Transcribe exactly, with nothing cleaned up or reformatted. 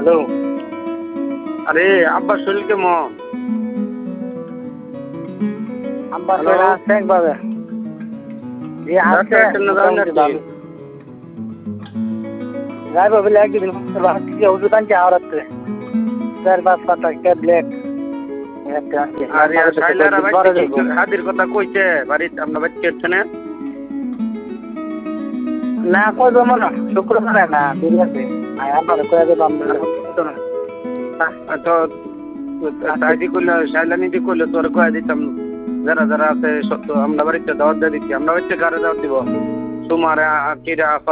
Hello. আরে আব্বার শরীর কেমন? আব্বার হ্যালো? শরীর আছে একভাবে। জি আছে ডাক্তার কেন যান মোটামুটি নাকি? ভালো। যাইবো বলে একদিন ভাবছি যে ওষুধ আনছি আওরাতে। চার পাঁচ পাতা ট্যাবলেট একটা আনছি। আরে শাইলারা বাড়িতে কি হাদির কথা কইছে বাড়িতে আমরা বাচ্চা হচ্ছে না? না কইব মনে শুক্রবারে না বিরিয়াতে আমার কয়ে দেবো আমরা তো তাইদি করলে শাইলানিদি করলে তোর কয়ে দিতাম যারা যারা আছে সত্য আমরা বাড়িতে দাওয়াত দিয়ে দিচ্ছি আমরা বাড়িতে কারে দাওয়াত দিব তোমার কিরা